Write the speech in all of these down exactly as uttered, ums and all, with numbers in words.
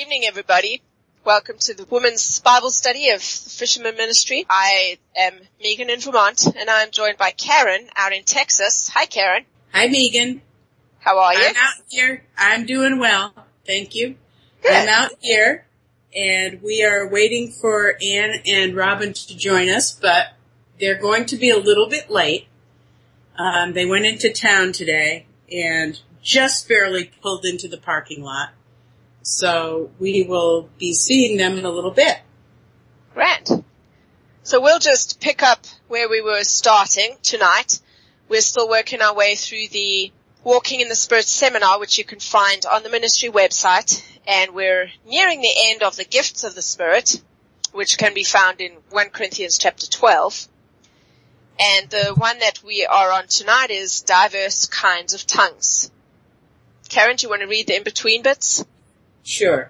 evening, everybody. Welcome to the Women's Bible Study of Fisherman Ministry. I am Megan in Vermont, and I'm joined by Karen out in Texas. Hi, Karen. Hi, Megan. How are you? I'm out here. I'm doing well. Thank you. Good. I'm out here, and we are waiting for Ann and Robin to join us, but they're going to be a little bit late. Um, they went into town today and just barely pulled into the parking lot. So we will be seeing them in a little bit. Grand. So we'll just pick up where we were starting tonight. We're still working our way through the Walking in the Spirit seminar, which you can find on the ministry website. And we're nearing the end of the gifts of the Spirit, which can be found in First Corinthians chapter twelve. And the one that we are on tonight is diverse kinds of tongues. Karen, do you want to read the in-between bits? Sure.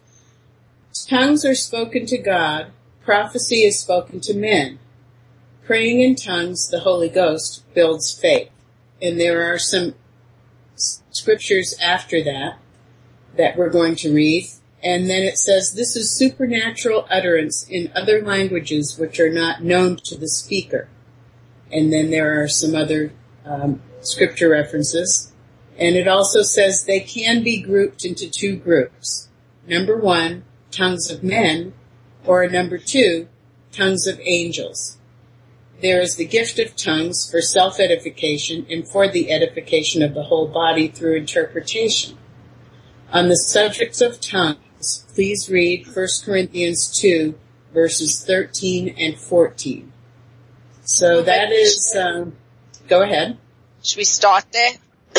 Tongues are spoken to God. Prophecy is spoken to men. Praying in tongues, the Holy Ghost, builds faith. And there are some scriptures after that that we're going to read. And then it says, this is supernatural utterance in other languages which are not known to the speaker. And then there are some other um, scripture references. And it also says they can be grouped into two groups. Number one, tongues of men, or number two, tongues of angels. There is the gift of tongues for self-edification and for the edification of the whole body through interpretation. On the subjects of tongues, please read First Corinthians two, verses thirteen and fourteen. So that is, um, go ahead. Should we start there?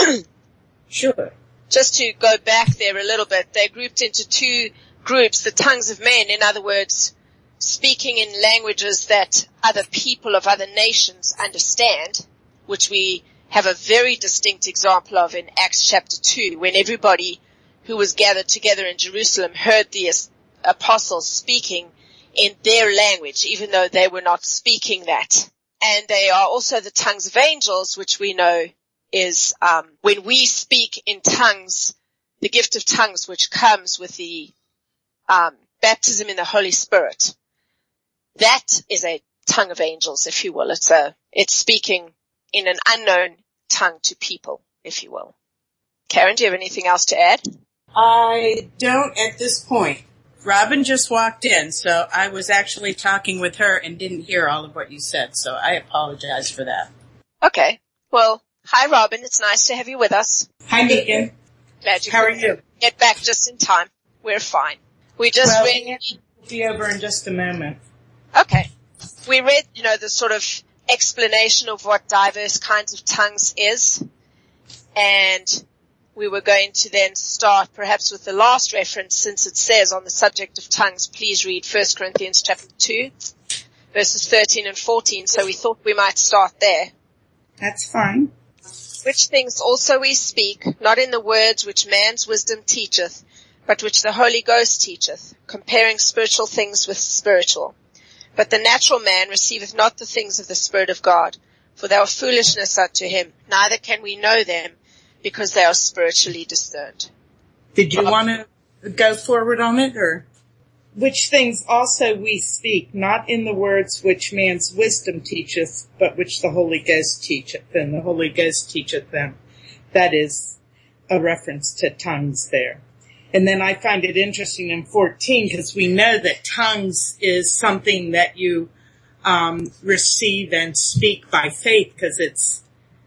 Sure. Just to go back there a little bit, they're grouped into two groups, the tongues of men, in other words, speaking in languages that other people of other nations understand, which we have a very distinct example of in Acts chapter two, when everybody who was gathered together in Jerusalem heard the apostles speaking in their language, even though they were not speaking that. And they are also the tongues of angels, which we know is um when we speak in tongues, the gift of tongues which comes with the um baptism in the Holy Spirit. That is a tongue of angels, if you will. It's a it's speaking in an unknown tongue to people, if you will. Karen, do you have anything else to add? I don't at this point. Robin just walked in, so I was actually talking with her and didn't hear all of what you said, so I apologize for that. Okay. Well, hi, Robin. It's nice to have you with us. Hi, Megan. Glad you How could are you? Get back just in time. We're fine. We just well, read. We'll be over in just a moment. Okay. We read, you know, the sort of explanation of what diverse kinds of tongues is, and we were going to then start perhaps with the last reference, since it says on the subject of tongues, please read First Corinthians chapter two, verses thirteen and fourteen. So we thought we might start there. That's fine. Which things also we speak, not in the words which man's wisdom teacheth, but which the Holy Ghost teacheth, comparing spiritual things with spiritual. But the natural man receiveth not the things of the Spirit of God, for they are foolishness unto him, neither can we know them, because they are spiritually discerned. Did you want to go forward on it, or? Which things also we speak, not in the words which man's wisdom teacheth, but which the Holy Ghost teacheth, and the Holy Ghost teacheth them. That is a reference to tongues there. And then I find it interesting in fourteen, because we know that tongues is something that you um receive and speak by faith, because it's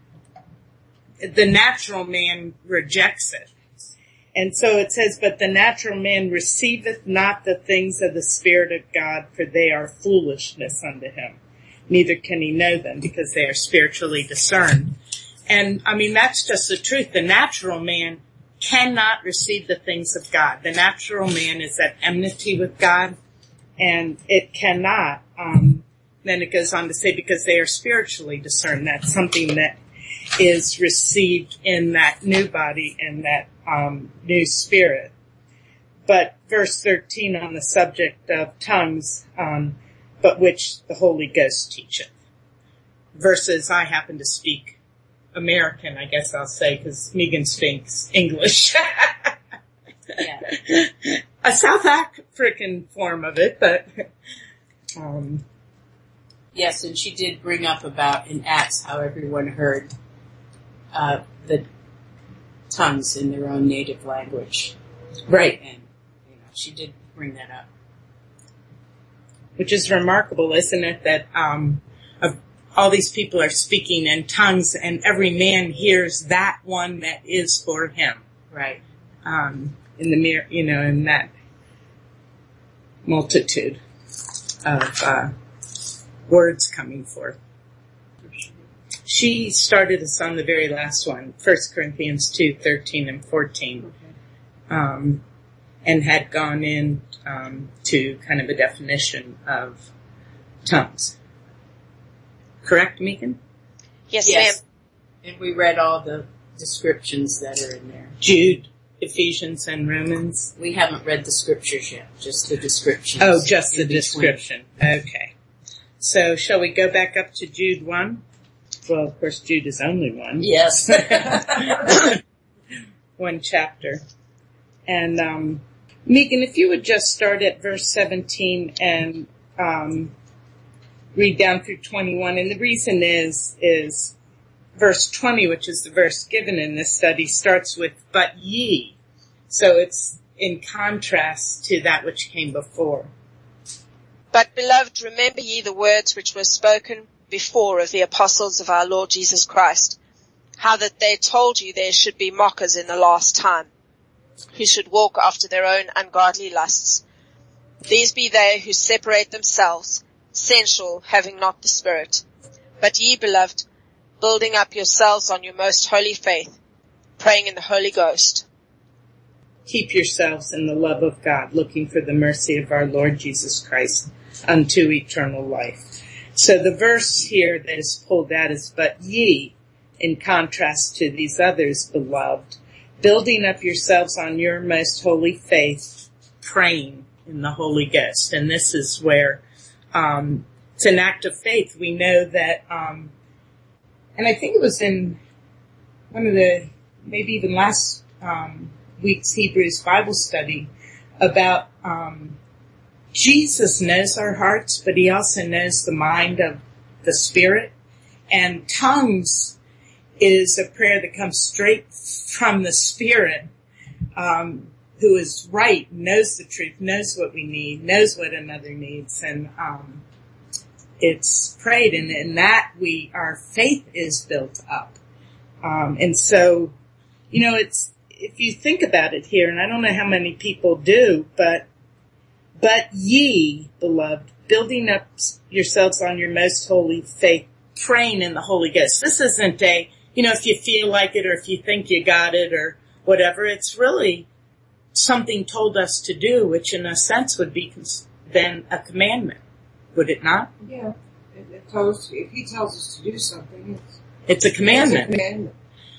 the natural man rejects it. And so it says, but the natural man receiveth not the things of the Spirit of God, for they are foolishness unto him. Neither can he know them, because they are spiritually discerned. And, I mean, that's just the truth. The natural man cannot receive the things of God. The natural man is at enmity with God, and it cannot. Um, then it goes on to say, because they are spiritually discerned. That's something that is received in that new body and that um new spirit. But verse thirteen on the subject of tongues, um, but which the Holy Ghost teacheth. Versus I happen to speak American, I guess I'll say, because Megan speaks English. Yeah. a South African form of it, but, um, yes, and she did bring up about in Acts how everyone heard, uh, the tongues in their own native language. Right. And, you know, she did bring that up. Which is remarkable, isn't it, that, um, of all these people are speaking in tongues and every man hears that one that is for him. Right. Um, in the mirror, you know, in that multitude of, uh, words coming forth. She started us on the very last one, First Corinthians two, thirteen and fourteen. Okay. Um, and had gone in, um, to kind of a definition of tongues. Correct, Megan? Yes, Yes. ma'am. And we read all the descriptions that are in there. Jude, Ephesians, and Romans. We haven't read the scriptures yet, just the descriptions. Oh, just the in between. description. Okay. So shall we go back up to Jude one? Well, of course, Jude is only one. Yes. One chapter. And, um, Megan, if you would just start at verse seventeen and, um, read down through twenty-one. And the reason is, is verse twenty, which is the verse given in this study, starts with, but ye. So it's in contrast to that which came before. But beloved, remember ye the words which were spoken before of the apostles of our Lord Jesus Christ, how that they told you there should be mockers in the last time, who should walk after their own ungodly lusts. These be they who separate themselves, sensual, having not the Spirit. But ye, beloved, building up yourselves on your most holy faith, praying in the Holy Ghost. Keep yourselves in the love of God, looking for the mercy of our Lord Jesus Christ unto eternal life. So the verse here that is pulled out is, but ye, in contrast to these others, beloved, building up yourselves on your most holy faith, praying in the Holy Ghost. And this is where, um, it's an act of faith. We know that, um, and I think it was in one of the, maybe even last, um, week's Hebrews Bible study about, um, Jesus knows our hearts, but he also knows the mind of the Spirit. And tongues is a prayer that comes straight from the Spirit, um, who is right, knows the truth, knows what we need, knows what another needs. And, um, it's prayed, and in that we, our faith is built up. Um, and so, you know, it's, if you think about it here, and I don't know how many people do, but But ye, beloved, building up yourselves on your most holy faith, praying in the Holy Ghost. This isn't a, you know, if you feel like it or if you think you got it or whatever. It's really something told us to do, which in a sense would be then a commandment. Would it not? Yeah. It, it tells, if he tells us to do something, it's, it's a commandment. It's a commandment.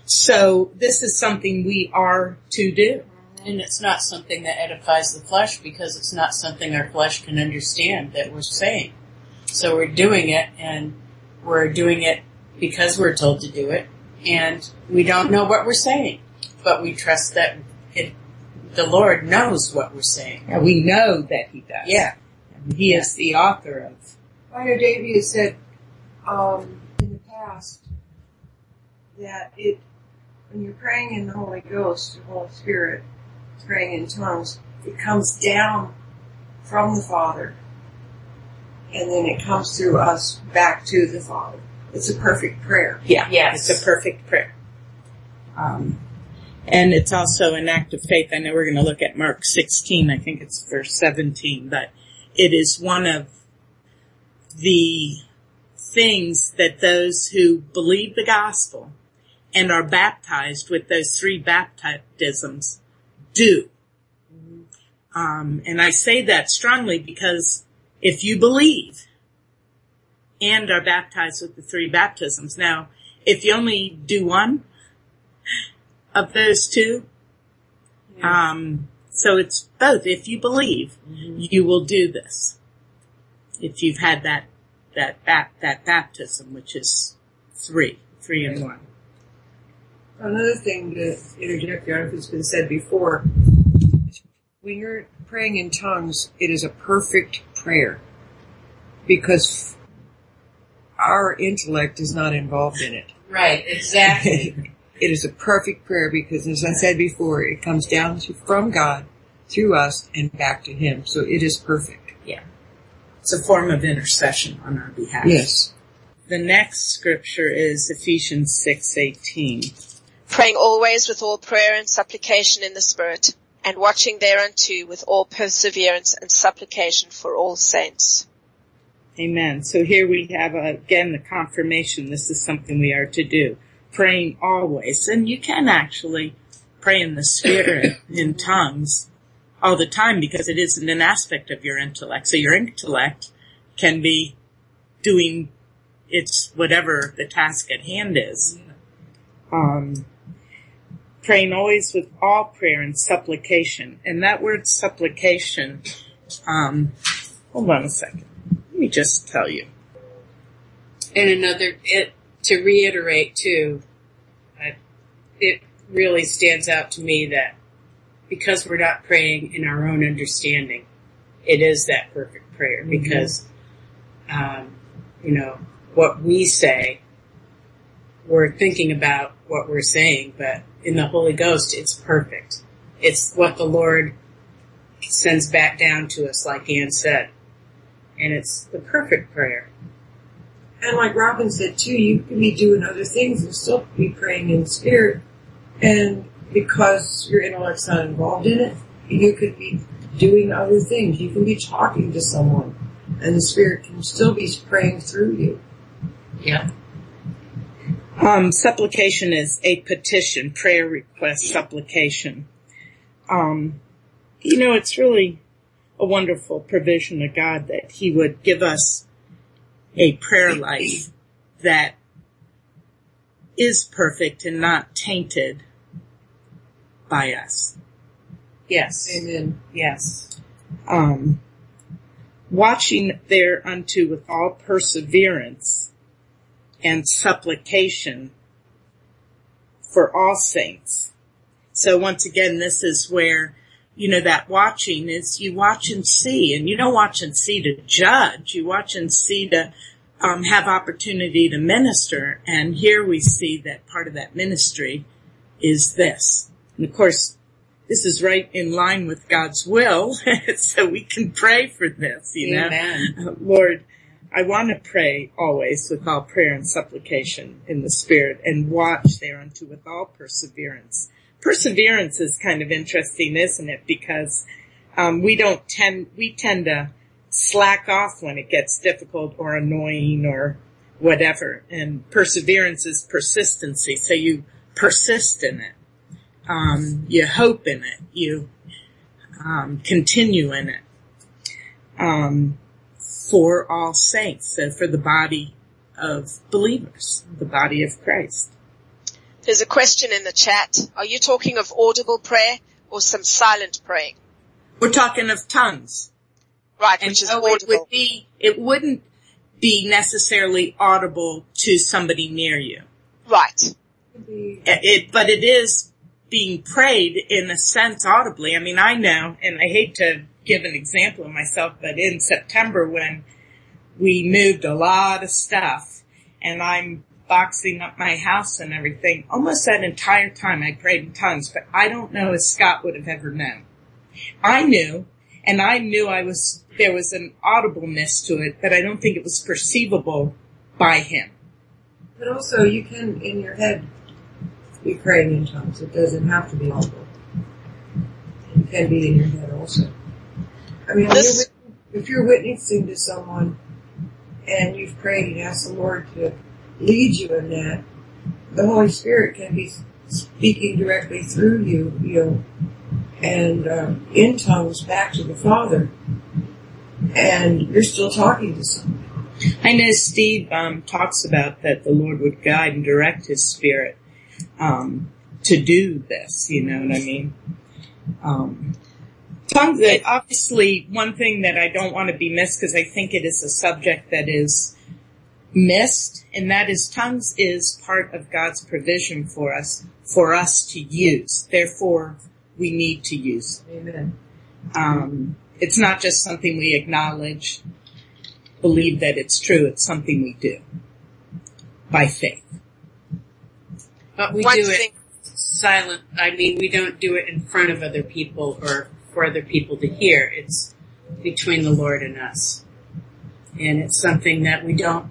So this is something we are to do. And it's not something that edifies the flesh because it's not something our flesh can understand that we're saying. So we're doing it, and we're doing it because we're told to do it, and we don't know what we're saying. But we trust that it, the Lord knows what we're saying. And we know that he does. Yeah. And he is the author of. I know Davey has said um, in the past that it, when you're praying in the Holy Ghost, the Holy Spirit, praying in tongues, it comes down from the Father, and then it comes through us back to the Father. It's a perfect prayer. Yeah, yes. It's a perfect prayer. Um, and it's also an act of faith. I know we're going to look at Mark sixteen, I think it's verse seventeen, but it is one of the things that those who believe the gospel and are baptized with those three baptisms do. Um, and I say that strongly because if you believe and are baptized with the three baptisms, now, if you only do one of those two, yeah. um, so it's both. If you believe, mm-hmm. you will do this. If you've had that, that, that, that baptism, which is three, three in one. Another thing to interject there, if it's been said before, when you're praying in tongues, it is a perfect prayer because our intellect is not involved in it. Right, exactly. It is a perfect prayer because, as I said before, it comes down to, from God through us and back to Him. So it is perfect. Yeah. It's a form of intercession on our behalf. Yes. The next scripture is Ephesians six eighteen. Praying always with all prayer and supplication in the Spirit, and watching thereunto with all perseverance and supplication for all saints. Amen. So here we have, uh, again, the confirmation this is something we are to do. Praying always. And you can actually pray in the Spirit, in tongues, all the time because it isn't an aspect of your intellect. So your intellect can be doing its whatever the task at hand is. Um, praying always with all prayer and supplication. And that word supplication, um, hold on a second. Let me just tell you. And another, it, to reiterate too, uh, it really stands out to me that because we're not praying in our own understanding, it is that perfect prayer mm-hmm. because, um, you know, what we say, we're thinking about what we're saying, but in the Holy Ghost, it's perfect. It's what the Lord sends back down to us, like Ann said. And it's the perfect prayer. And like Robin said too, you can be doing other things and still be praying in the Spirit. And because your intellect's not involved in it, you could be doing other things. You can be talking to someone and the Spirit can still be praying through you. Yeah. Um, supplication is a petition, prayer request, supplication. Um, you know, it's really a wonderful provision of God that He would give us a prayer life that is perfect and not tainted by us. Yes. Amen. Yes. Um, watching thereunto with all perseverance and supplication for all saints. So once again, this is where, you know, that watching is you watch and see, and you don't watch and see to judge. You watch and see to um, have opportunity to minister. And here we see that part of that ministry is this. And of course, this is right in line with God's will, so we can pray for this, you know. Amen. Uh, Lord, I want to pray always with all prayer and supplication in the Spirit and watch thereunto with all perseverance. Perseverance is kind of interesting, isn't it? Because um, we don't tend, we tend to slack off when it gets difficult or annoying or whatever. And perseverance is persistency. So you persist in it. Um, you hope in it. You um, continue in it. Um, for all saints, so for the body of believers, the body of Christ. There's a question in the chat. Are you talking of audible prayer or some silent praying? We're talking of tongues. Right, And which is so audible. it would be, it wouldn't be necessarily audible to somebody near you. Right. It, but it is being prayed in a sense audibly. I mean, I know, and I hate to give an example of myself, but in September when we moved a lot of stuff and I'm boxing up my house and everything, almost that entire time I prayed in tongues, but I don't know if Scott would have ever known. I knew, and I knew I was, there was an audibleness to it, but I don't think it was perceivable by him. But also you can, in your head, be praying in tongues. It doesn't have to be audible. It can be in your head also. I mean, This, if you're witnessing to someone and you've prayed and asked the Lord to lead you in that, the Holy Spirit can be speaking directly through you, you know, and uh, in tongues back to the Father, and you're still talking to someone. I know Steve um, talks about that the Lord would guide and direct His Spirit um, to do this, you know what I mean? Um, tongues, obviously, one thing that I don't want to be missed, because I think it is a subject that is missed, and that is tongues is part of God's provision for us, for us to use. Therefore, we need to use. Amen. Um, it's not just something we acknowledge, believe that it's true. It's something we do by faith. But we One do thing- it silent. I mean, we don't do it in front of other people or for other people to hear. It's between the Lord and us. And it's something that we don't,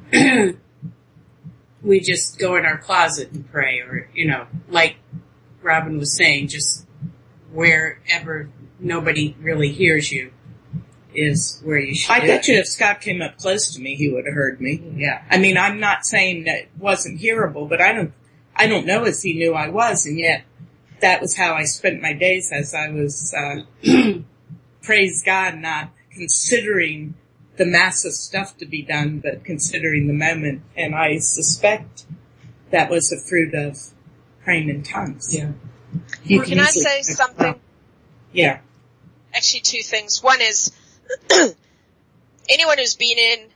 we just go in our closet and pray, or, you know, like Robin was saying, just wherever nobody really hears you is where you should I do bet it. you if Scott came up close to me, he would have heard me. Yeah. I mean, I'm not saying that it wasn't hearable, but I don't, I don't know as he knew I was, and yet that was how I spent my days as I was, uh, praise God, not considering the massive stuff to be done, but considering the moment. And I suspect that was a fruit of praying in tongues. Yeah. You Can I easily- say something? Yeah. Actually, two things. One is, anyone who's been in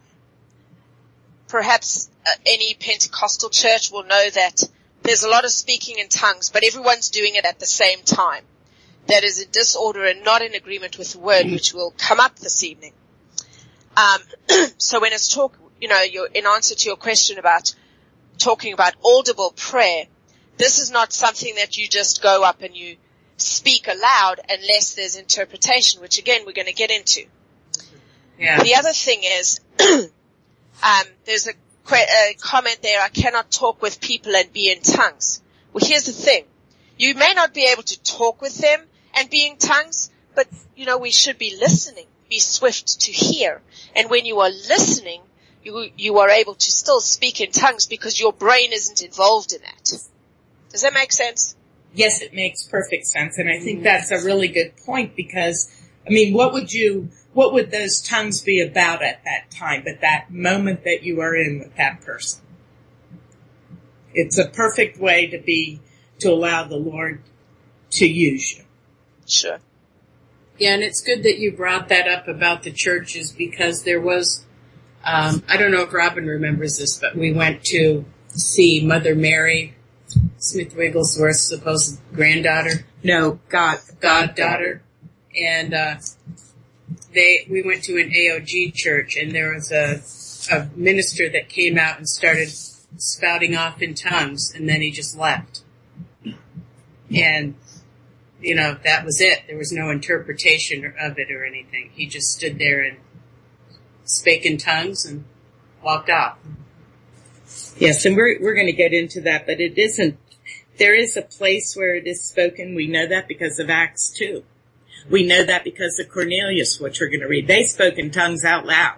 perhaps uh, any Pentecostal church will know that there's a lot of speaking in tongues, but everyone's doing it at the same time. That is in disorder and not in agreement with the word, which will come up this evening. Um, so when it's talk, you know, your, in answer to your question about talking about audible prayer, this is not something that you just go up and you speak aloud unless there's interpretation, which again we're going to get into. Yeah. The other thing is, um, there's a, a comment there, I cannot talk with people and be in tongues. Well, here's the thing. You may not be able to talk with them and be in tongues, but, you know, we should be listening, be swift to hear. And when you are listening, you, you are able to still speak in tongues because your brain isn't involved in that. Does that make sense? Yes, it makes perfect sense. And I think that's a really good point because, I mean, what would you, what would those tongues be about at that time, but that moment that you are in with that person? It's a perfect way to be, to allow the Lord to use you. Sure. Yeah, and it's good that you brought that up about the churches because there was, um, I don't know if Robin remembers this, but we went to see Mother Mary, Smith Wigglesworth's supposed granddaughter. No, God, goddaughter. And, uh, they, we went to an A O G church and there was a, a minister that came out and started spouting off in tongues and then he just left. And, you know, that was it. There was no interpretation of it or anything. He just stood there and spake in tongues and walked off. Yes, and we're we're going to get into that, but it isn't. There is a place where it is spoken. We know that because of Acts two. We know that because of Cornelius, which we're going to read. They spoke in tongues out loud.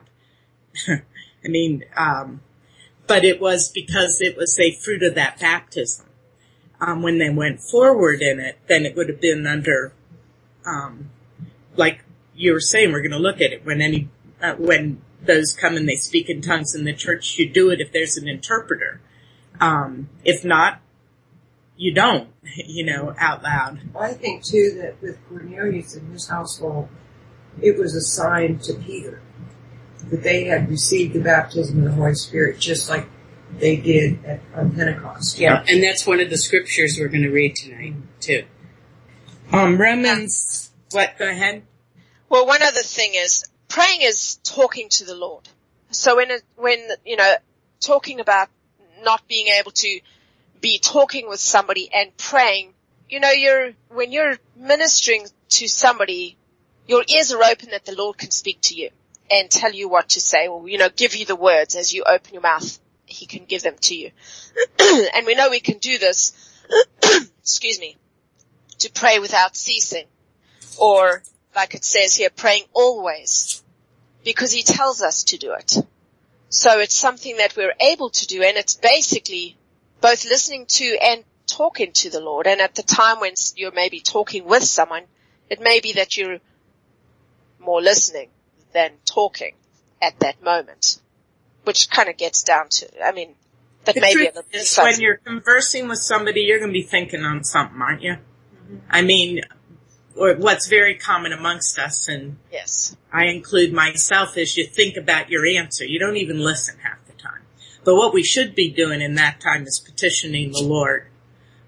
I mean, um, but it was because it was a fruit of that baptism. Um, when they went forward in it, then it would have been under, um, like you were saying, we're going to look at it when any, uh, when those come and they speak in tongues in the church, you do it if there's an interpreter. Um, if not, you don't, you know, out loud. I think too that with Cornelius and his household, it was a sign to Peter that they had received the baptism of the Holy Spirit just like they did at, on Pentecost. Yeah. And that's one of the scriptures we're going to read tonight, too. Um, Romans, what, go ahead. Well, one other thing is, praying is talking to the Lord. So when, it, when, you know, talking about not being able to be talking with somebody and praying, you know, you're, when you're ministering to somebody, your ears are open that the Lord can speak to you and tell you what to say, or, you know, give you the words as you open your mouth. He can give them to you. And we know we can do this, excuse me, to pray without ceasing. Or, like it says here, praying always. Because he tells us to do it. So it's something that we're able to do, and it's basically both listening to and talking to the Lord. And at the time when you're maybe talking with someone, it may be that you're more listening than talking at that moment. Which kind of gets down to, I mean, that The may be a truth little bit is, fuzzy. when you're conversing with somebody, you're going to be thinking on something, aren't you? Mm-hmm. I mean, or what's very common amongst us, and Yes. I include myself, is you think about your answer. You don't even listen half the time. But what we should be doing in that time is petitioning the Lord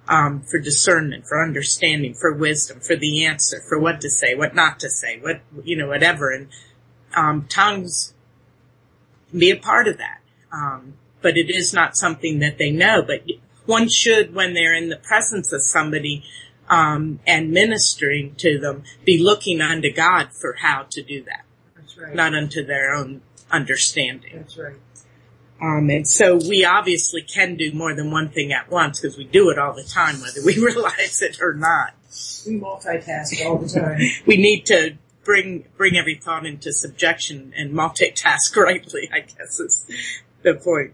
um, for discernment, for understanding, for wisdom, for the answer, for what to say, what not to say, what, you know, whatever. And um, tongues can be a part of that. Um, but it is not something that they know. But one should, when they're in the presence of somebody um, and ministering to them, be looking unto God for how to do that. That's right. Not unto their own understanding. That's right. Um, and so we obviously can do more than one thing at once because we do it all the time, whether we realize it or not. We multitask all the time. We need to bring bring every thought into subjection and multitask rightly, I guess is the point.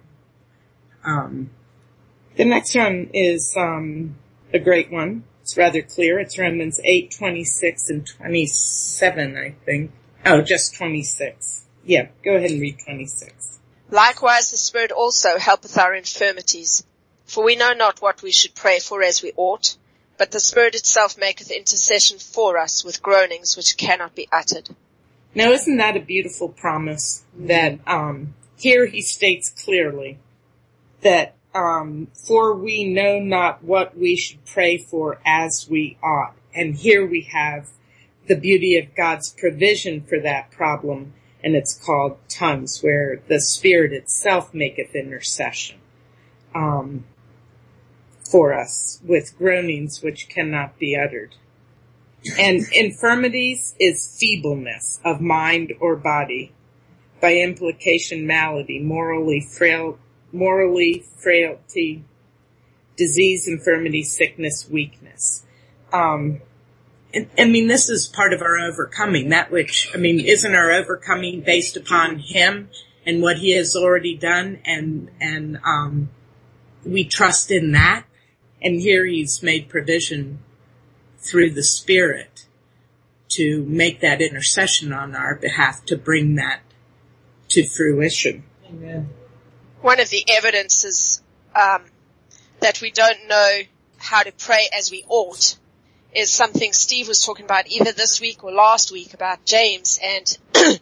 Um, the next one is um, a great one. It's rather clear. It's Romans eight, twenty-six and twenty-seven, I think. Oh, just twenty-six. Yeah, go ahead and read twenty-six. Likewise the Spirit also helpeth our infirmities. For we know not what we should pray for as we ought, but the Spirit itself maketh intercession for us with groanings which cannot be uttered. Now isn't that a beautiful promise that um, here he states clearly that um, for we know not what we should pray for as we ought. And here we have the beauty of God's provision for that problem. And it's called tongues, where the Spirit itself maketh intercession um, for us with groanings which cannot be uttered. And infirmities is feebleness of mind or body, by implication malady, morally frail, morally frailty, disease, infirmity, sickness, weakness. Um, I mean, this is part of our overcoming, that which, I mean, isn't our overcoming based upon him and what he has already done, and, and, um, we trust in that. And here he's made provision through the Spirit to make that intercession on our behalf, to bring that to fruition. Amen. One of the evidences, um, that we don't know how to pray as we ought is something Steve was talking about either this week or last week about James and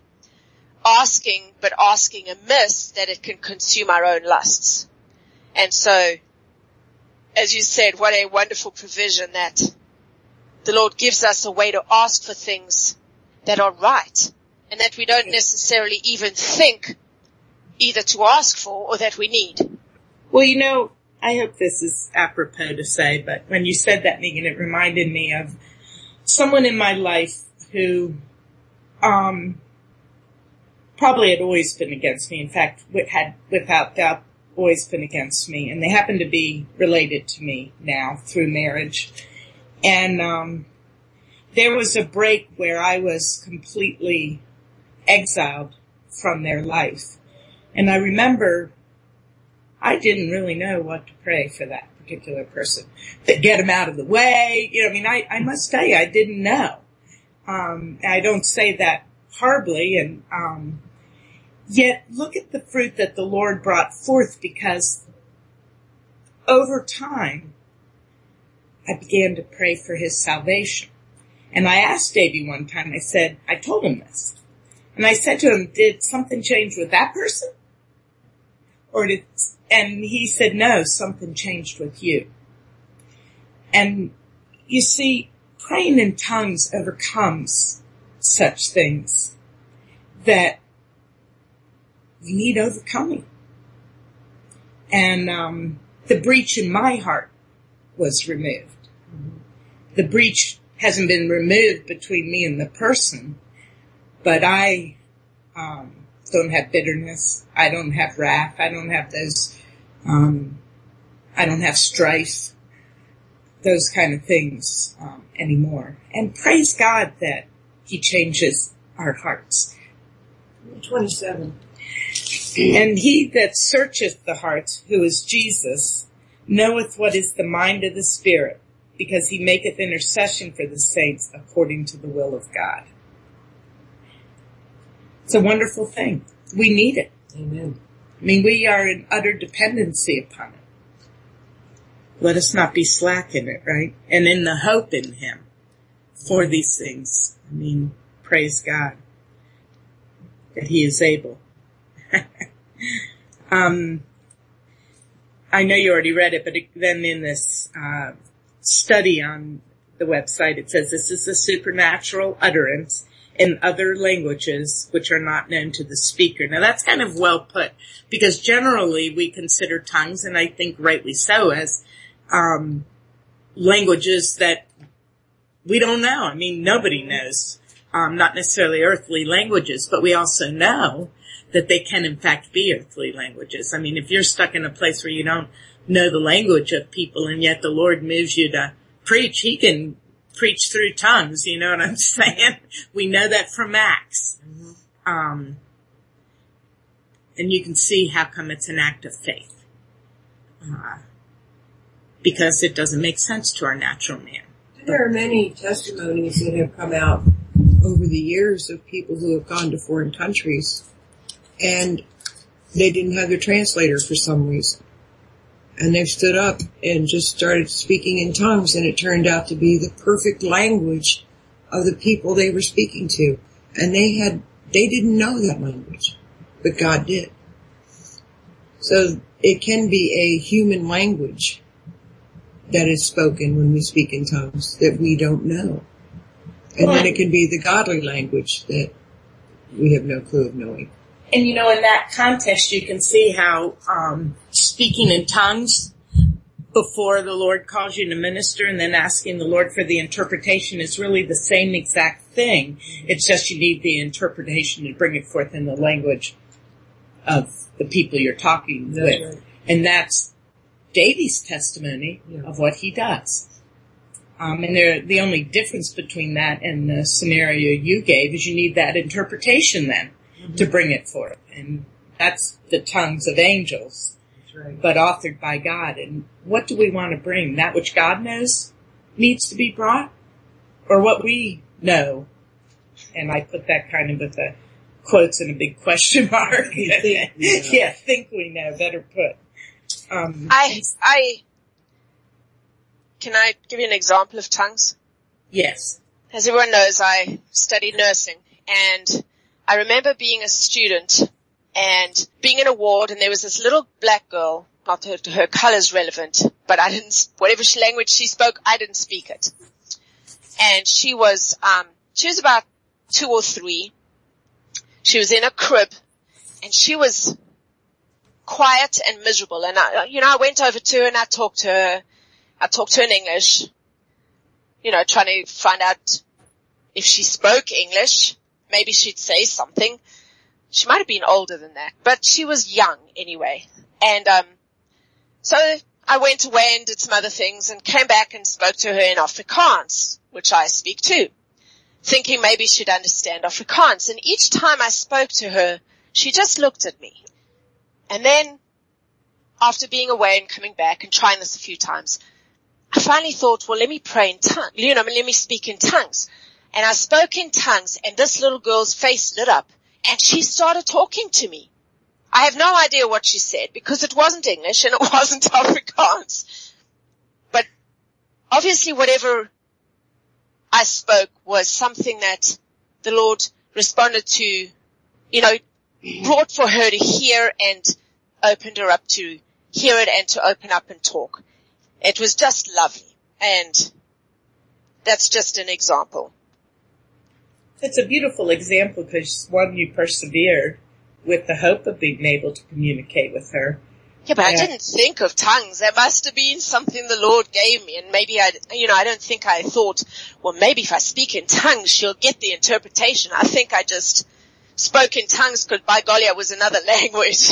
asking, but asking amiss that it can consume our own lusts. And so, as you said, what a wonderful provision that the Lord gives us a way to ask for things that are right and that we don't necessarily even think either to ask for or that we need. Well, you know, I hope this is apropos to say, but when you said that, Megan, it reminded me of someone in my life who um probably had always been against me. In fact, had without doubt always been against me. And they happen to be related to me now through marriage. And um there was a break where I was completely exiled from their life. And I remember I didn't really know what to pray for that particular person. To get him out of the way. You know, I mean, I, I must tell you, I didn't know. Um, I don't say that horribly. And, um, yet look at the fruit that the Lord brought forth, because over time, I began to pray for his salvation. And I asked Davey one time, I said, I told him this. And I said to him, did something change with that person? Or did, and he said, no, something changed with you. And you see, praying in tongues overcomes such things that we need overcoming. And um, the breach in my heart was removed. Mm-hmm. The breach hasn't been removed between me and the person, but I um don't have bitterness. I don't have wrath. I don't have those, um, I don't have strife, those kind of things, um, anymore. And praise God that he changes our hearts. twenty-seven. And he that searcheth the hearts, who is Jesus, knoweth what is the mind of the Spirit, because he maketh intercession for the saints according to the will of God. It's a wonderful thing. We need it. Amen. I mean, we are in utter dependency upon it. Let us not be slack in it, right? And in the hope in him for these things. I mean, praise God that he is able. um, I know you already read it, but it, then in this uh, study on the website, it says this is a supernatural utterance in other languages which are not known to the speaker. Now that's kind of well put, because generally we consider tongues, and I think rightly so, as um, languages that we don't know. I mean, nobody knows, um, not necessarily earthly languages, but we also know that they can in fact be earthly languages. I mean, if you're stuck in a place where you don't know the language of people and yet the Lord moves you to preach, he can preach through tongues, you know what I'm saying? We know that from Acts. Mm-hmm. Um, and you can see how come it's an act of faith. Uh, because it doesn't make sense to our natural man. There are many testimonies that have come out over the years of people who have gone to foreign countries and they didn't have their translator for some reason. And they stood up and just started speaking in tongues, and it turned out to be the perfect language of the people they were speaking to. And they had, they didn't know that language, but God did. So it can be a human language that is spoken when we speak in tongues that we don't know. And then it can be the godly language that we have no clue of knowing. And, you know, in that context, you can see how um speaking in tongues before the Lord calls you to minister and then asking the Lord for the interpretation is really the same exact thing. It's just you need the interpretation to bring it forth in the language of the people you're talking That's with. right. And that's Davy's testimony Yeah. of what he does. Um, and there, the only difference between that and the scenario you gave is you need that interpretation then mm-hmm. to bring it forth. And that's the tongues of angels, That's right. but authored by God. And what do we want to bring? That which God knows needs to be brought, or what we know? And I put that kind of with the quotes and a big question mark. think we know. Yeah, think we know. Better put. Um, I, I, can I give you an example of tongues? Yes. As everyone knows, I studied nursing, and I remember being a student and being in a ward, and there was this little black girl, not her, her color's relevant, but I didn't, whatever language she spoke, I didn't speak it. And she was, um, she was about two or three. She was in a crib, and she was quiet and miserable. And I, you know, I went over to her and I talked to her. I talked to her in English, you know, trying to find out if she spoke English. Maybe she'd say something. She might have been older than that, but she was young anyway. And, um, so I went away and did some other things and came back and spoke to her in Afrikaans, which I speak too, thinking maybe she'd understand Afrikaans. And each time I spoke to her, she just looked at me. And then, after being away and coming back and trying this a few times, I finally thought, well, let me pray in tongues, you know, let me speak in tongues. And I spoke in tongues, and this little girl's face lit up, and she started talking to me. I have no idea what she said, because it wasn't English and it wasn't Afrikaans. But obviously whatever I spoke was something that the Lord responded to, you know, brought for her to hear and opened her up to hear it and to open up and talk. It was just lovely. And that's just an example. It's a beautiful example because, one, you persevered with the hope of being able to communicate with her. Yeah, but Yeah. I didn't think of tongues. That must have been something the Lord gave me. And maybe I, you know, I don't think I thought, well, maybe if I speak in tongues, she'll get the interpretation. I think I just spoke in tongues because, by golly, it was another language.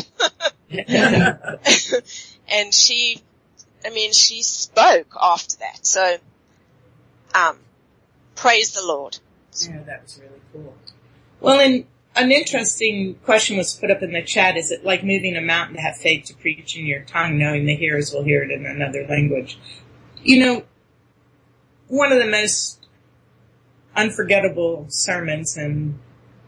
And she, I mean, she spoke after that. So, um, praise the Lord. Yeah, that was really cool. Well, and an interesting question was put up in the chat. Is it like moving a mountain to have faith to preach in your tongue, knowing the hearers will hear it in another language? You know, one of the most unforgettable sermons and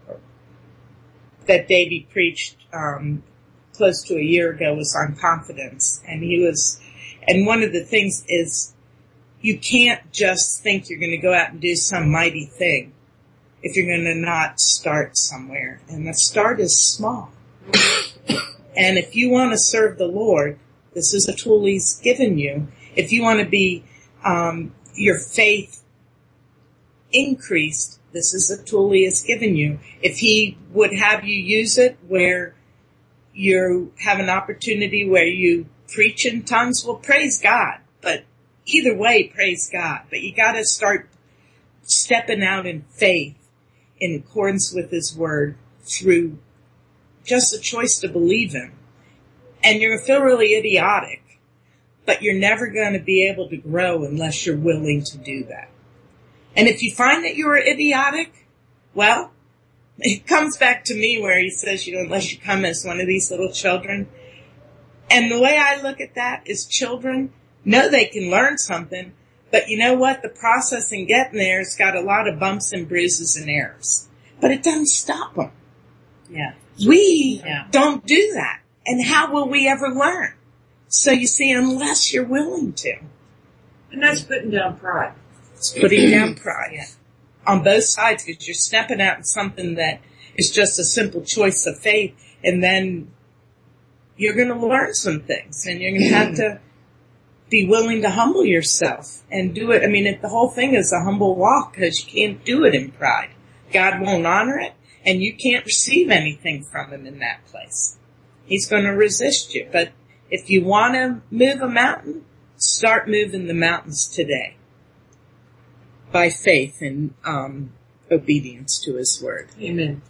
that Davy preached um, close to a year ago was on confidence. And he was, and one of the things is you can't just think you're going to go out and do some mighty thing if you're going to not start somewhere. And the start is small. And if you want to serve the Lord, This is a tool he's given you. If you want to be, um, your faith increased, this is a tool he has given you. If he would have you use it where you have an opportunity where you preach in tongues, well, praise God. But either way, praise God. But you got to start stepping out in faith in accordance with his word through just a choice to believe him. And you're going to feel really idiotic, but you're never going to be able to grow unless you're willing to do that. And if you find that you're idiotic, well, it comes back to me where he says, you know, unless you come as one of these little children. And the way I look at that is children know they can learn something, but you know what? The process in getting there has got a lot of bumps and bruises and errors. But it doesn't stop them. Yeah. We yeah. don't do that. And how will we ever learn? So you see, unless you're willing to. And that's putting down pride. It's putting down pride. Yeah. On both sides, because you're stepping out in something that is just a simple choice of faith, and then you're going to learn some things, and you're going to have to be willing to humble yourself and do it. I mean, if the whole thing is a humble walk, because you can't do it in pride. God won't honor it, and you can't receive anything from him in that place. He's going to resist you. But if you want to move a mountain, start moving the mountains today by faith and um, obedience to his word. Amen.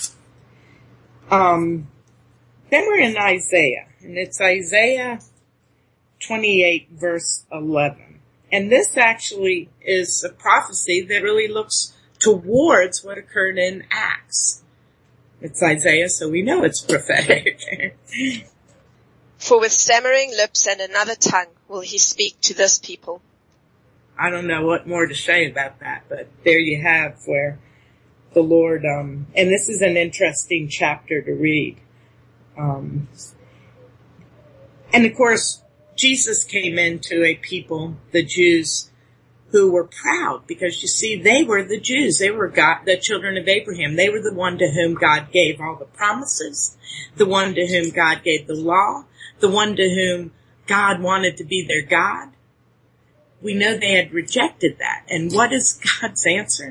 Um, then we're in Isaiah, and it's Isaiah twenty-eight, verse eleven. And this actually is a prophecy that really looks towards what occurred in Acts. It's Isaiah, so we know it's prophetic. For with stammering lips and another tongue will he speak to this people. I don't know what more to say about that, but there you have where the Lord, um, and this is an interesting chapter to read. Um, and of course, Jesus came into a people, the Jews, who were proud because you see, they were the Jews. They were God, the children of Abraham. They were the one to whom God gave all the promises, the one to whom God gave the law, the one to whom God wanted to be their God. We know they had rejected that. And what is God's answer?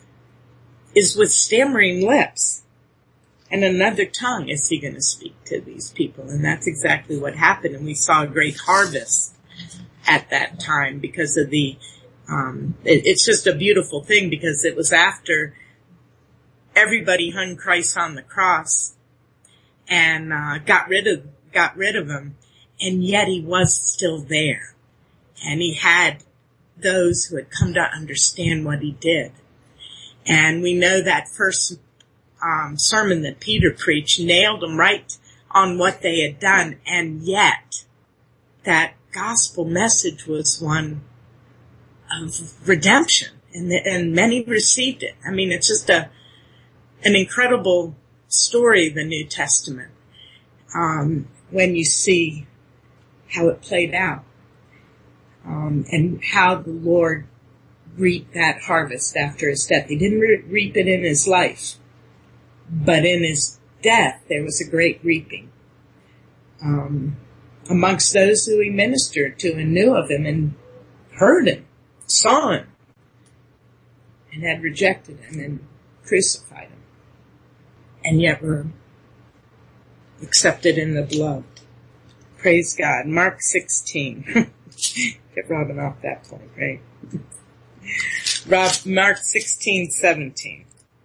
Is with stammering lips and another tongue is he going to speak to these people. And that's exactly what happened. And we saw a great harvest at that time because of the Um, it, it's just a beautiful thing because it was after everybody hung Christ on the cross and uh, got rid of got rid of him, and yet he was still there, and he had those who had come to understand what he did. And we know that first um, sermon that Peter preached nailed them right on what they had done, and yet that gospel message was one of redemption, and, the, and many received it. I mean, it's just a an incredible story, the New Testament, um, when you see how it played out, um, and how the Lord reaped that harvest after his death. He didn't re- reap it in his life, but in his death there was a great reaping um, amongst those who he ministered to and knew of him and heard him, saw him, and had rejected him and crucified him, and yet were accepted in the beloved. Praise God. Mark sixteen. Get Robin off that point, right? Rob, Mark sixteen, seventeen.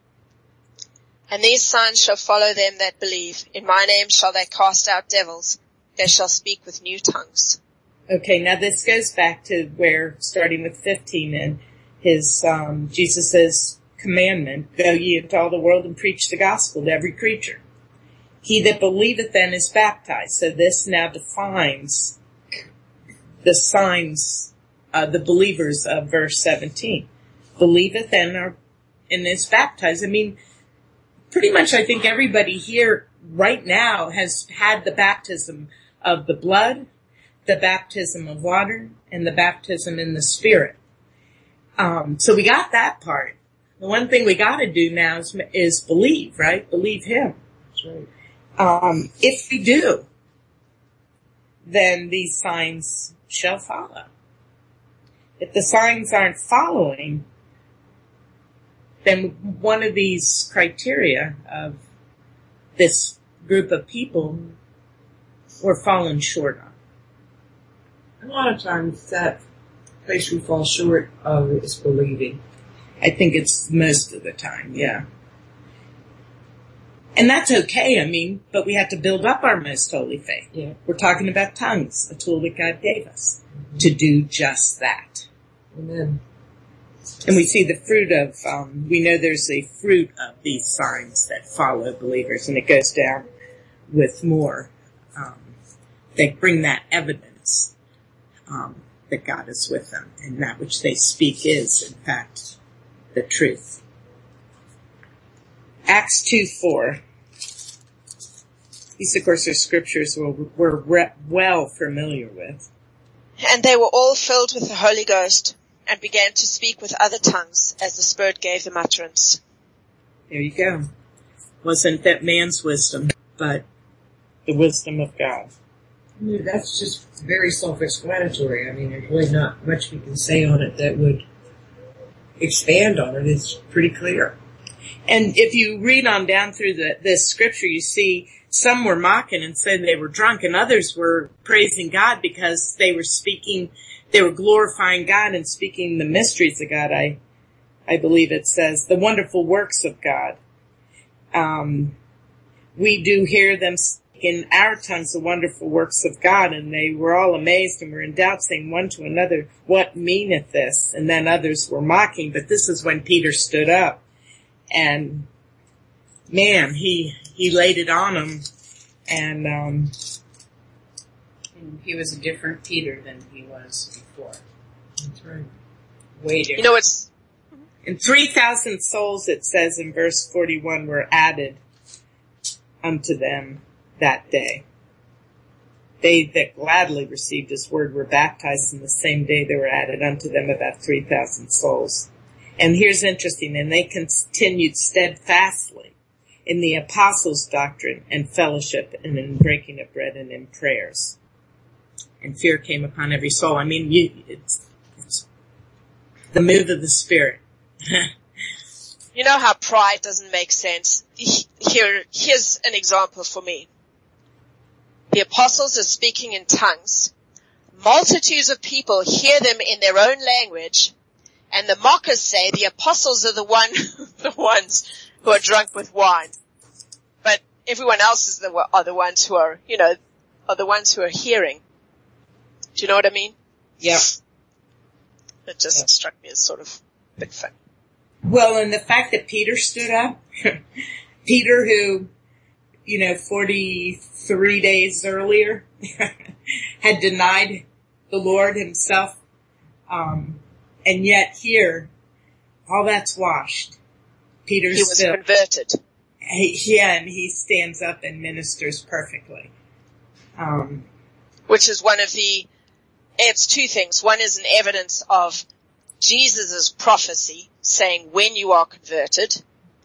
And these signs shall follow them that believe. In my name shall they cast out devils. They shall speak with new tongues. Okay, now this goes back to where, starting with fifteen, and his, um, Jesus' commandment, go ye into all the world and preach the gospel to every creature. He that believeth then is baptized. So this now defines the signs, uh, the believers of verse seventeen. Believeth then are, and is baptized. I mean, pretty much I think everybody here right now has had the baptism of the blood, the baptism of water, and the baptism in the Spirit. Um, so we got that part. The one thing we got to do now is, is believe, right? Believe him. That's right. Um, if we do, then these signs shall follow. If the signs aren't following, then one of these criteria of this group of people we're falling short on. A lot of times that place we fall short of is believing. I think it's most of the time, yeah. And that's okay, I mean, but we have to build up our most holy faith. Yeah. We're talking about tongues, a tool that God gave us mm-hmm. to do just that. Amen. And we see the fruit of, um, we know there's a fruit of these signs that follow believers, and it goes down with more. Um, they bring that evidence um, that God is with them, and that which they speak is, in fact, the truth. Acts two four. These, of course, are scriptures we're, we're re- well familiar with. And they were all filled with the Holy Ghost and began to speak with other tongues as the Spirit gave them utterance. There you go. Wasn't that man's wisdom, but the wisdom of God. I mean, that's just very self-explanatory. I mean, there's really not much we can say on it that would expand on it. It's pretty clear. And if you read on down through the, this scripture, you see some were mocking and said they were drunk, and others were praising God because they were speaking, they were glorifying God and speaking the mysteries of God. I, I believe it says the wonderful works of God. Um, we do hear them in our tongues the wonderful works of God, and they were all amazed and were in doubt, saying one to another, what meaneth this? And then others were mocking, but this is when Peter stood up. And man, he, he laid it on them, and, um, and he was a different Peter than he was before. That's right. Way different. You know, it's, and three thousand souls, it says in verse forty-one, were added unto them that day. They that gladly received his word were baptized, and the same day they were added unto them about three thousand souls. And here's interesting, and they continued steadfastly in the apostles' doctrine and fellowship and in breaking of bread and in prayers. And fear came upon every soul. I mean, you, it's, it's the move of the Spirit. You know how pride doesn't make sense? Here, here's an example for me. The apostles are speaking in tongues. Multitudes of people hear them in their own language. And the mockers say the apostles are the one, the ones who are drunk with wine. But everyone else is the, are the ones who are, you know, are the ones who are hearing. Do you know what I mean? Yeah. It just yeah. struck me as sort of a bit funny. Well, and the fact that Peter stood up, Peter who, you know, forty-three days earlier had denied the Lord himself, um, and yet here, all that's washed. Peter's He was still, converted. He, yeah, and he stands up and ministers perfectly. Um, Which is one of the, it's two things. One is an evidence of Jesus' prophecy saying when you are converted.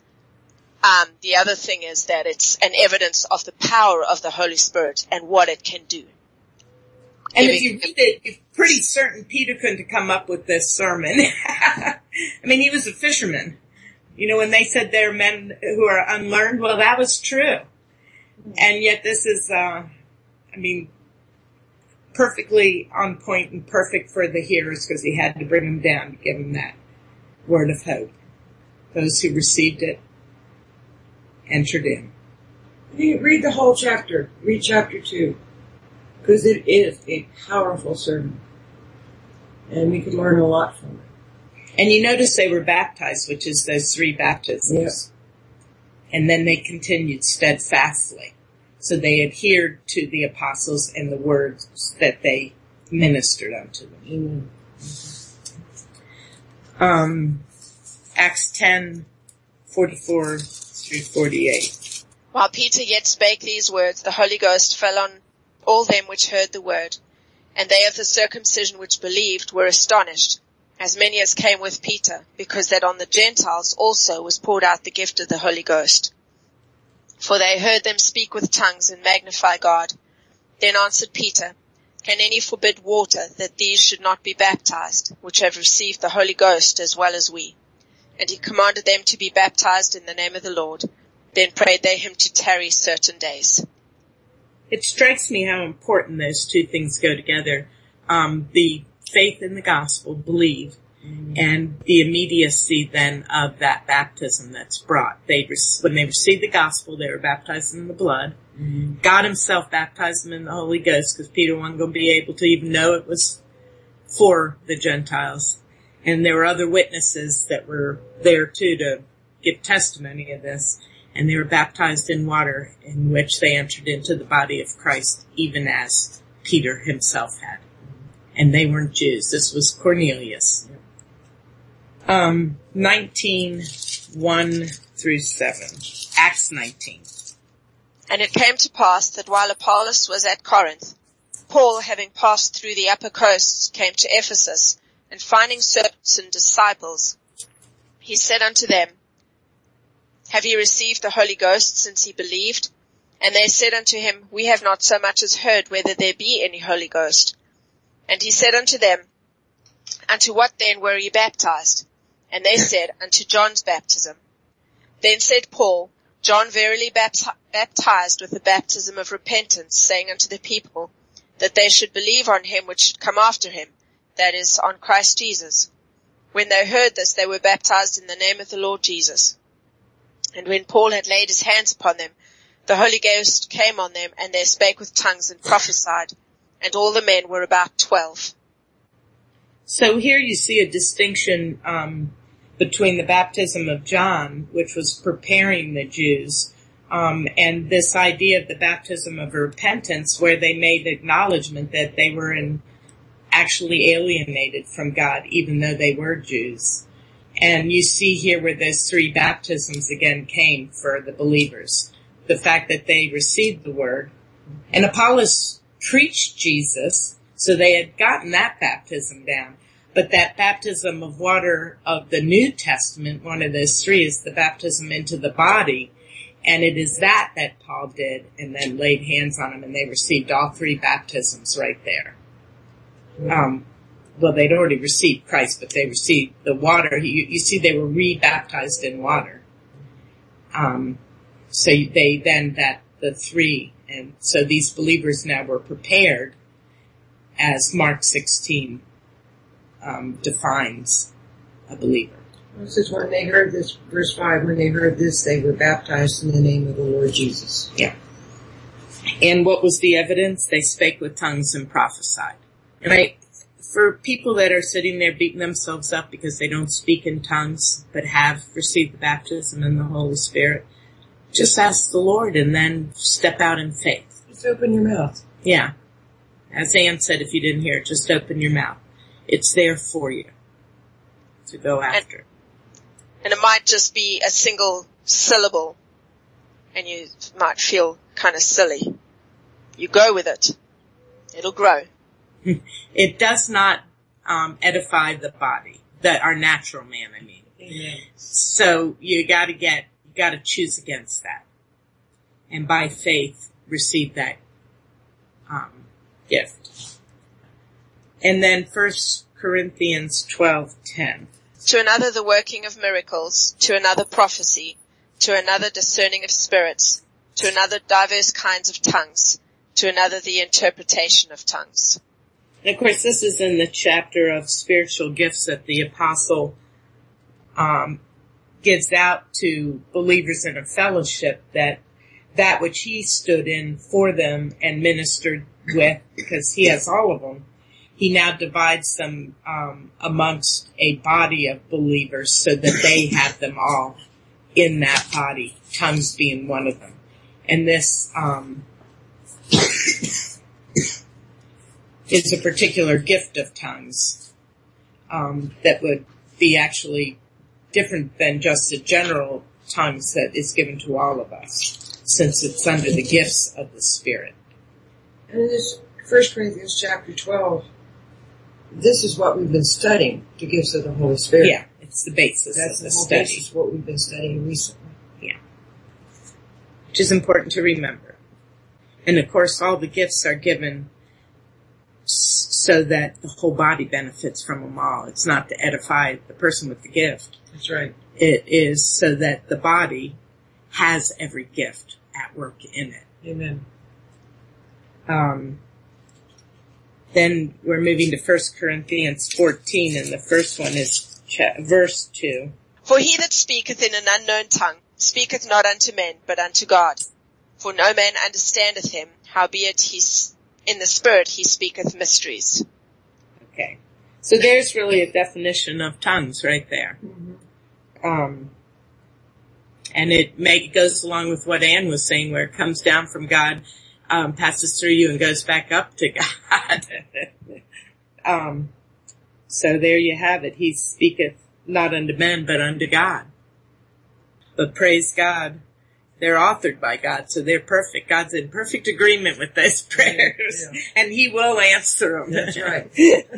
Um, the other thing is that it's an evidence of the power of the Holy Spirit and what it can do. And if you read it, you're pretty certain Peter couldn't have come up with this sermon. I mean, he was a fisherman. You know, when they said they're men who are unlearned, well, that was true. And yet this is, uh, I mean, perfectly on point and perfect for the hearers because he had to bring them down to give them that word of hope. Those who received it entered in. Read the whole chapter. Read chapter two. Because it is a powerful sermon. And we could learn a lot from it. And you notice they were baptized, which is those three baptisms. Yes. And then they continued steadfastly. So they adhered to the apostles and the words that they ministered unto them. Mm-hmm. Um, Acts ten, forty-four through forty-eight. While Peter yet spake these words, the Holy Ghost fell on all them which heard the word, and they of the circumcision which believed were astonished, as many as came with Peter, because that on the Gentiles also was poured out the gift of the Holy Ghost. For they heard them speak with tongues and magnify God. Then answered Peter, Can any forbid water that these should not be baptized, which have received the Holy Ghost as well as we? And he commanded them to be baptized in the name of the Lord. Then prayed they him to tarry certain days. It strikes me how important those two things go together. Um, the faith in the gospel, believe, mm-hmm. and the immediacy then of that baptism that's brought. They when they received the gospel, they were baptized in the blood. Mm-hmm. God himself baptized them in the Holy Ghost because Peter wasn't going to be able to even know it was for the Gentiles. And there were other witnesses that were there too to give testimony of this. And they were baptized in water, in which they entered into the body of Christ, even as Peter himself had. And they weren't Jews. This was Cornelius. Um, nineteen, one through seven. Acts nineteen. And it came to pass that while Apollos was at Corinth, Paul, having passed through the upper coasts, came to Ephesus, and finding certain disciples, he said unto them, Have ye received the Holy Ghost since ye believed? And they said unto him, We have not so much as heard whether there be any Holy Ghost. And he said unto them, Unto what then were ye baptized? And they said, Unto John's baptism. Then said Paul, John verily baptized with the baptism of repentance, saying unto the people, that they should believe on him which should come after him, that is, on Christ Jesus. When they heard this, they were baptized in the name of the Lord Jesus. And when Paul had laid his hands upon them, the Holy Ghost came on them, and they spake with tongues and prophesied. And all the men were about twelve. So here you see a distinction um, between the baptism of John, which was preparing the Jews, um, and this idea of the baptism of repentance, where they made acknowledgement that they were in, actually alienated from God, even though they were Jews. And you see here where those three baptisms again came for the believers. The fact that they received the word. And Apollos preached Jesus, so they had gotten that baptism down. But that baptism of water of the New Testament, one of those three, is the baptism into the body. And it is that that Paul did and then laid hands on them, and they received all three baptisms right there. Um, well, they'd already received Christ, but they received the water. You, you see, they were re-baptized in water. Um, so they then, that, the three, and so these believers now were prepared, as Mark sixteen um, defines a believer. This is when they heard this, verse five, when they heard this, they were baptized in the name of the Lord Jesus. Yeah. And what was the evidence? They spake with tongues and prophesied. And I, for people that are sitting there beating themselves up because they don't speak in tongues, but have received the baptism in the Holy Spirit, just ask the Lord and then step out in faith. Just open your mouth. Yeah. As Ann said, if you didn't hear it, just open your mouth. It's there for you to go after. And, and it might just be a single syllable, and you might feel kind of silly. You go with it. It'll grow. It does not um, edify the body, that our natural man, I mean. Amen. So you got to get, you got to choose against that, and by faith receive that um, gift. And then First Corinthians twelve ten. To another the working of miracles, to another prophecy, to another discerning of spirits, to another diverse kinds of tongues, to another the interpretation of tongues. And of course, this is in the chapter of spiritual gifts that the apostle um, gives out to believers in a fellowship, that that which he stood in for them and ministered with, because he has all of them, he now divides them um, amongst a body of believers so that they have them all in that body, tongues being one of them. And this um is a particular gift of tongues um, that would be actually different than just the general tongues that is given to all of us, since it's under the gifts of the Spirit. And in this First Corinthians chapter twelve, this is what we've been studying, the gifts of the Holy Spirit. Yeah, it's the basis That's of the, the whole study. basis of what we've been studying recently. Yeah. Which is important to remember. And of course, all the gifts are given so that the whole body benefits from them all. It's not to edify the person with the gift. That's right. It is so that the body has every gift at work in it. Amen. Um, then we're moving to First Corinthians fourteen, and the first one is cha- verse two. For he that speaketh in an unknown tongue speaketh not unto men, but unto God. For no man understandeth him, howbeit he in the Spirit he speaketh mysteries. Okay. So there's really a definition of tongues right there. Mm-hmm. Um, and it may, it goes along with what Ann was saying, where it comes down from God, um, passes through you and goes back up to God. um, so there you have it. He speaketh not unto men, but unto God. But praise God, they're authored by God, so they're perfect. God's in perfect agreement with those prayers, yeah. and He will answer them. That's right.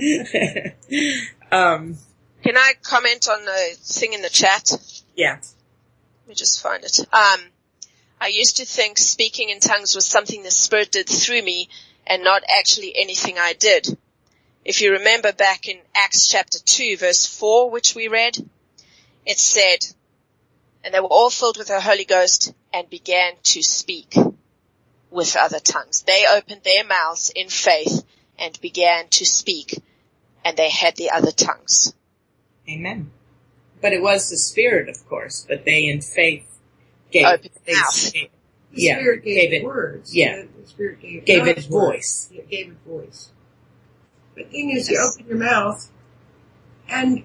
um, Can I comment on the thing in the chat? yeah. Let me just find it. Um, I used to think speaking in tongues was something the Spirit did through me and not actually anything I did. If you remember back in Acts chapter two, verse four, which we read, it said, and they were all filled with the Holy Ghost and began to speak with other tongues. They opened their mouths in faith and began to speak, and they had the other tongues. Amen. But it was the Spirit, of course, but they in faith gave Opened they, the mouth. The yeah, Spirit gave, gave it words. yeah. The Spirit gave, gave not it words. voice. It gave it voice. The thing is, you open your mouth, and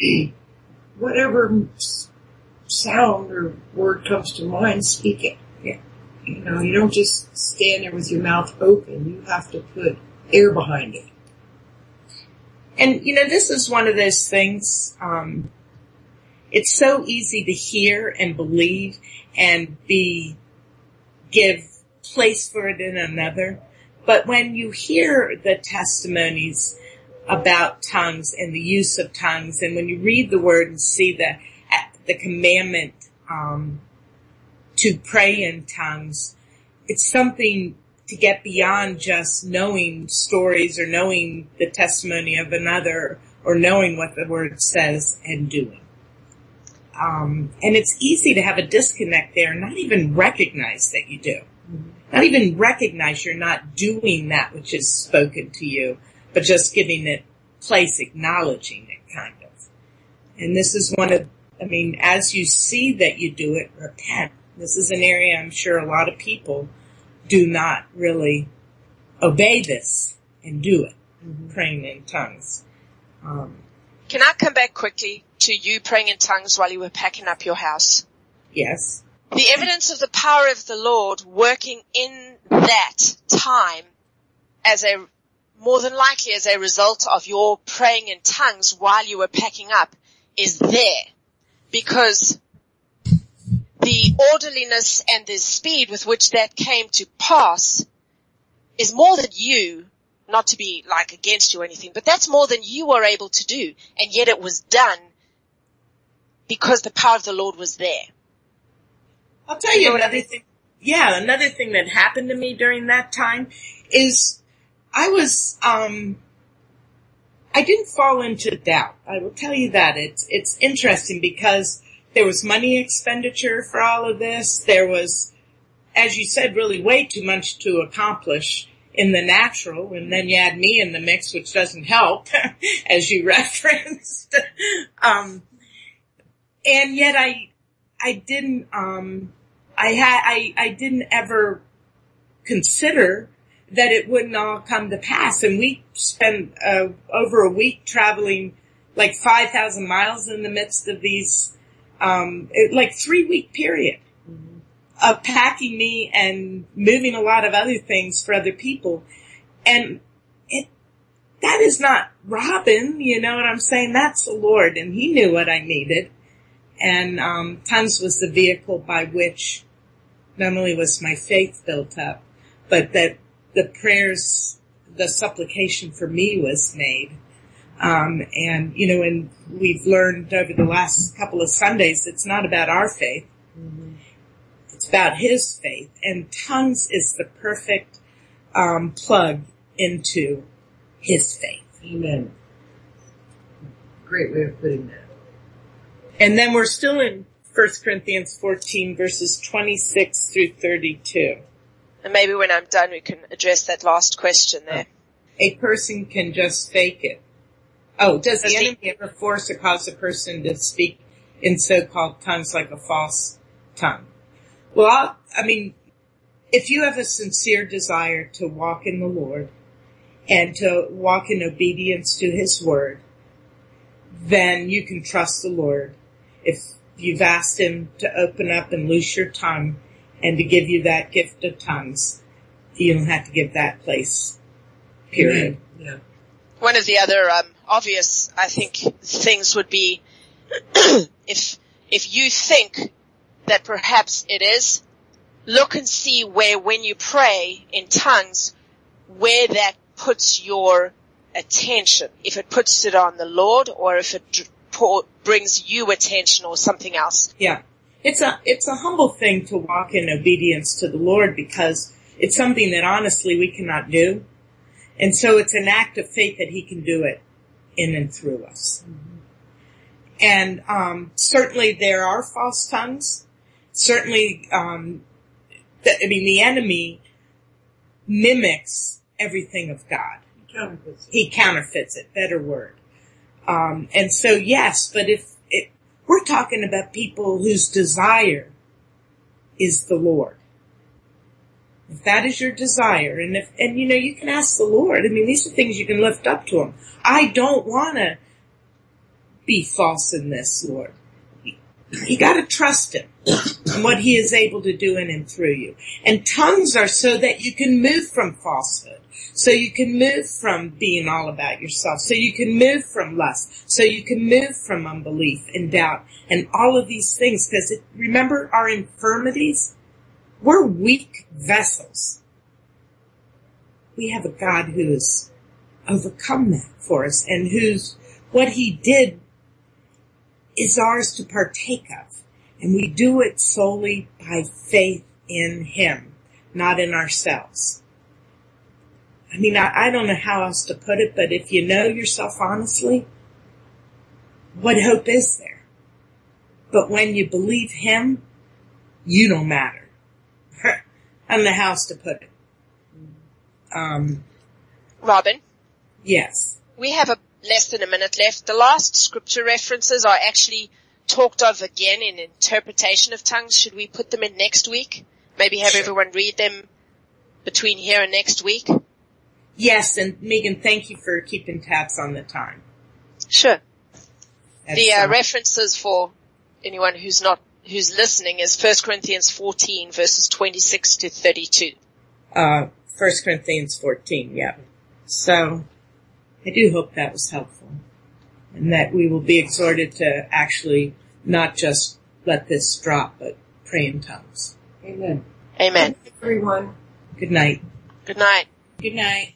whatever sound or word comes to mind, speak it. Yeah. You know, you don't just stand there with your mouth open. You have to put air behind it. And, you know, this is one of those things, um, it's so easy to hear and believe and be, give place for it in another. But when you hear the testimonies about tongues and the use of tongues, and when you read the word and see the, the commandment, um, to pray in tongues, it's something to get beyond just knowing stories or knowing the testimony of another or knowing what the word says and doing. Um, and it's easy to have a disconnect there and not even recognize that you do. Mm-hmm. Not even recognize you're not doing that which is spoken to you, but just giving it place, acknowledging it kind of. And this is one of, I mean, as you see that you do it, repent. This is an area I'm sure a lot of people do not really obey this and do it, mm-hmm. praying in tongues. Um, Can I come back quickly to you praying in tongues while you were packing up your house? yes. The evidence of the power of the Lord working in that time as a, more than likely as a result of your praying in tongues while you were packing up is there. Because the orderliness and the speed with which that came to pass is more than you, not to be like against you or anything, but that's more than you were able to do. And yet it was done because the power of the Lord was there. I'll tell you another thing. Yeah, another thing that happened to me during that time is I was, um, I didn't fall into doubt. I will tell you that. It's, it's interesting because there was money expenditure for all of this. There was, as you said, really way too much to accomplish in the natural. And then you add me in the mix, which doesn't help, as you referenced. um, and yet I, I didn't, um, I had, I, I didn't ever consider that it wouldn't all come to pass. And we spent, uh, over a week traveling like five thousand miles in the midst of these, um, it, like three week period mm-hmm. of packing me and moving a lot of other things for other people. And it, that is not Robin, you know what I'm saying? That's the Lord, and He knew what I needed. And, um, tongues was the vehicle by which not only was my faith built up, but that the prayers, the supplication for me was made. Um, and, you know, and we've learned over the last couple of Sundays, it's not about our faith. Mm-hmm. It's about His faith. And tongues is the perfect, um, plug into his faith. Amen. Great way of putting that. And then we're still in First Corinthians fourteen, verses twenty-six through thirty-two. And maybe when I'm done, we can address that last question there. A person can just fake it. Oh, does the Does enemy the- ever force or cause a person to speak in so-called tongues like a false tongue? Well, I, I mean, if you have a sincere desire to walk in the Lord and to walk in obedience to his word, then you can trust the Lord. If you've asked him to open up and loose your tongue and to give you that gift of tongues, you don't have to give that place, period. Yeah. One of the other um, obvious, I think, things would be if if you think that perhaps it is, look and see where, when you pray in tongues, where that puts your attention. If it puts it on the Lord, or if it brings you attention or something else. Yeah. It's a, it's a humble thing to walk in obedience to the Lord, because it's something that honestly we cannot do. And so it's an act of faith that he can do it in and through us. Mm-hmm. And, um, certainly there are false tongues. Certainly, um, the, I mean, the enemy mimics everything of God. He counterfeits it. He counterfeits it, better word. Um, and so yes, but if it, we're talking about people whose desire is the Lord. If that is your desire, and if, and you know, you can ask the Lord. I mean, these are things you can lift up to him. I don't want to be false in this, Lord. You got to trust him and what he is able to do in and through you. And tongues are so that you can move from falsehood. So you can move from being all about yourself. So you can move from lust. So you can move from unbelief and doubt and all of these things. Because remember our infirmities? We're weak vessels. We have a God who has overcome that for us, and who's, what he did is ours to partake of. And we do it solely by faith in him, not in ourselves. I mean, I, I don't know how else to put it, but if you know yourself honestly, what hope is there? But when you believe him, you don't matter. I don't know how else to put it. Um, Robin? Yes. We have a less than a minute left. The last scripture references are actually talked of again in interpretation of tongues. Should we put them in next week? Maybe have Sure. everyone read them between here and next week? Yes, and Megan, thank you for keeping tabs on the time. Sure. That's, The uh, um, references for anyone who's not, who's listening is First Corinthians fourteen verses twenty-six to thirty-two. Uh, First Corinthians fourteen, yeah. So, I do hope that was helpful. And that we will be exhorted to actually not just let this drop, but pray in tongues. Amen. Amen. Everyone. Good night. Good night. Good night.